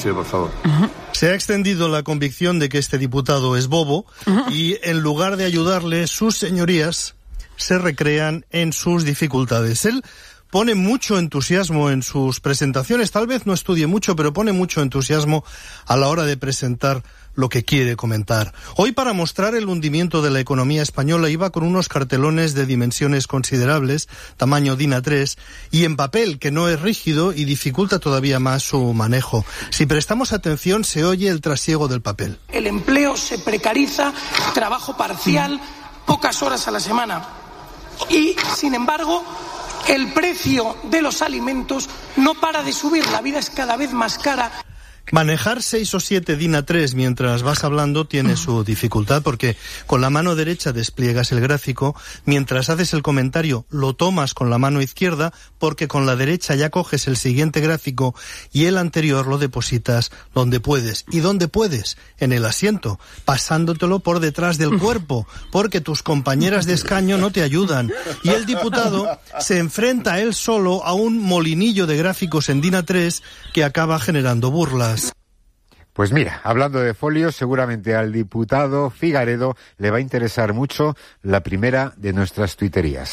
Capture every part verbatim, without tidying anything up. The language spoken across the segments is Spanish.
Silencio, por favor. Uh-huh. Se ha extendido la convicción de que este diputado es bobo uh-huh. y en lugar de ayudarle, sus señorías se recrean en sus dificultades. Él pone mucho entusiasmo en sus presentaciones, tal vez no estudie mucho, pero pone mucho entusiasmo a la hora de presentar lo que quiere comentar. Hoy, para mostrar el hundimiento de la economía española, iba con unos cartelones de dimensiones considerables, tamaño D I N A tres, y en papel, que no es rígido y dificulta todavía más su manejo. Si prestamos atención, se oye el trasiego del papel. El empleo se precariza, trabajo parcial, pocas horas a la semana. Y, sin embargo, el precio de los alimentos no para de subir, la vida es cada vez más cara. Manejar seis o siete D I N A tres mientras vas hablando tiene su dificultad, porque con la mano derecha despliegas el gráfico, mientras haces el comentario lo tomas con la mano izquierda, porque con la derecha ya coges el siguiente gráfico y el anterior lo depositas donde puedes. ¿Y dónde puedes? En el asiento, pasándotelo por detrás del cuerpo, porque tus compañeras de escaño no te ayudan. Y el diputado se enfrenta él solo a un molinillo de gráficos en D I N A tres que acaba generando burlas. Pues mira, hablando de folios, seguramente al diputado Figaredo le va a interesar mucho la primera de nuestras tuiterías.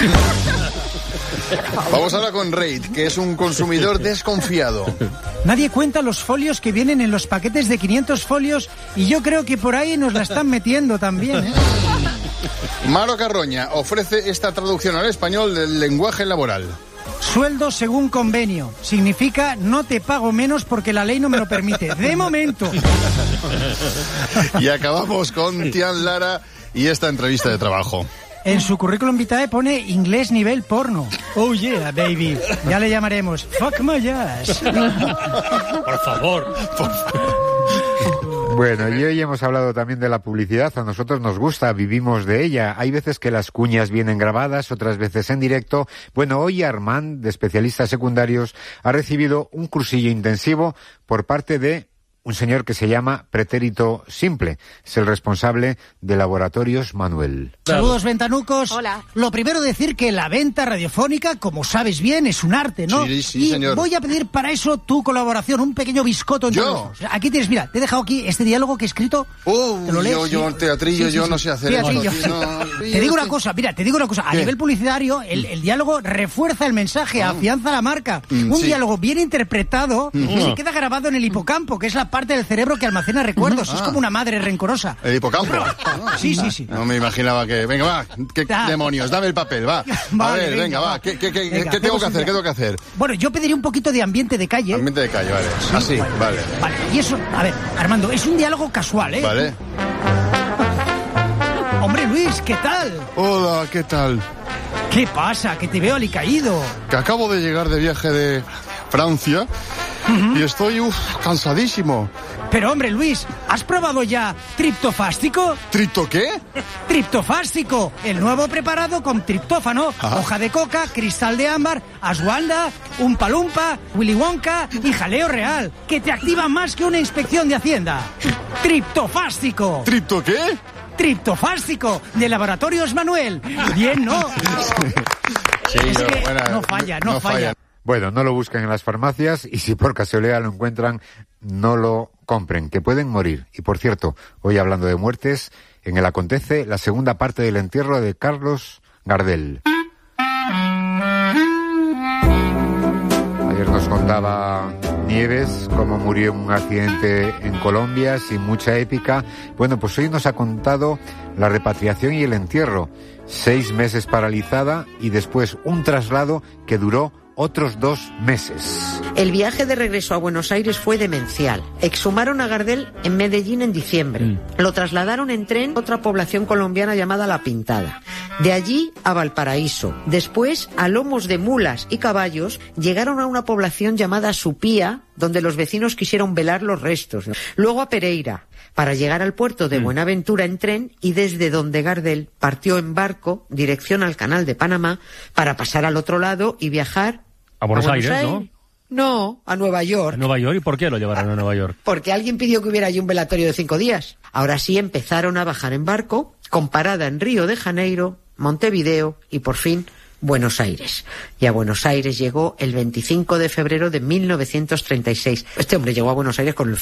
Vamos ahora con Reid, que es un consumidor desconfiado. Nadie cuenta los folios que vienen en los paquetes de quinientos folios y yo creo que por ahí nos la están metiendo también, ¿eh? Maro Carroña ofrece esta traducción al español del lenguaje laboral. Sueldo según convenio. Significa no te pago menos porque la ley no me lo permite. De momento. Y acabamos con Tian Lara y esta entrevista de trabajo. En su currículum vitae pone inglés nivel porno. Oh yeah, baby. Ya le llamaremos Fuck my ass. Por favor. Por favor. Bueno, y hoy hemos hablado también de la publicidad. A nosotros nos gusta, vivimos de ella. Hay veces que las cuñas vienen grabadas, otras veces en directo. Bueno, hoy Armand, de especialistas secundarios, ha recibido un cursillo intensivo por parte de un señor que se llama Pretérito Simple. Es el responsable de Laboratorios Manuel. Saludos, ventanucos. Hola. Lo primero, decir que la venta radiofónica, como sabes bien, es un arte, ¿no? Sí, sí, y señor. Voy a pedir para eso tu colaboración, un pequeño biscoto entre ¿Yo? los dos. Aquí tienes, mira, te he dejado aquí este diálogo que he escrito. Uh, ¿Te lo lees? yo, yo, teatrillo, Sí, sí, yo sí. no sé hacer Teatrillo. eso. No, Te digo una cosa, mira, te digo una cosa. A ¿Qué? nivel publicitario, el, el diálogo refuerza el mensaje, Ah. afianza la marca. Mm, un sí. diálogo bien interpretado Mm. se queda grabado en el hipocampo, que es la parte del cerebro que almacena recuerdos. Ah. Es como una madre rencorosa. El hipocampo. Sí, sí, sí. No me imaginaba que... Venga, va, ¿qué Ah. demonios? Dame el papel, va. A Vale, ver, venga, venga, va. va. ¿Qué, qué, qué, Venga, ¿qué tengo hacemos que un hacer? ¿Qué día. tengo que hacer? Bueno, yo pediría un poquito de ambiente de calle. Ambiente de calle, vale. Así, vale. Vale, y eso, a ver, Armando, es un diálogo casual, ¿eh? Vale. Hombre, Luis, ¿qué tal? Hola, ¿qué tal? ¿Qué pasa? Que te veo alicaído. Que acabo de llegar de viaje de Francia uh-huh. y estoy uf, cansadísimo. Pero hombre, Luis, ¿has probado ya triptofástico? ¿Tripto qué? Triptofástico, el nuevo preparado con triptófano, Ajá. hoja de coca, cristal de ámbar, ashwagandha, umpa lumpa, Willy Wonka y jaleo real, que te activa más que una inspección de Hacienda. Triptofástico. ¿Tripto qué? Triptofástico, de Laboratorios Manuel. Bien, ¿no? Sí, es no, que bueno, no falla, no, no falla. falla. Bueno, no lo busquen en las farmacias y si por casualidad lo encuentran, no lo compren, que pueden morir. Y por cierto, hoy hablando de muertes, en el Acontece la segunda parte del entierro de Carlos Gardel. Ayer nos contaba Nieves cómo murió en un accidente en Colombia, sin mucha épica. Bueno, pues hoy nos ha contado la repatriación y el entierro. Seis meses paralizada y después un traslado que duró otros dos meses. El viaje de regreso a Buenos Aires fue demencial. Exhumaron a Gardel en Medellín en diciembre. Mm. Lo trasladaron en tren a otra población colombiana llamada La Pintada. De allí a Valparaíso. Después, a lomos de mulas y caballos, llegaron a una población llamada Supía, donde los vecinos quisieron velar los restos. Luego a Pereira, para llegar al puerto de Buenaventura en tren y desde donde Gardel partió en barco, dirección al Canal de Panamá, para pasar al otro lado y viajar a Buenos, a Buenos Aires, Aires, ¿no? No, a Nueva York. ¿A Nueva York? ¿Y por qué lo llevaron a Nueva York? Porque alguien pidió que hubiera allí un velatorio de cinco días. Ahora sí empezaron a bajar en barco, con parada en Río de Janeiro, Montevideo y por fin Buenos Aires. Y a Buenos Aires llegó el veinticinco de febrero de mil novecientos treinta y seis. Este hombre llegó a Buenos Aires con el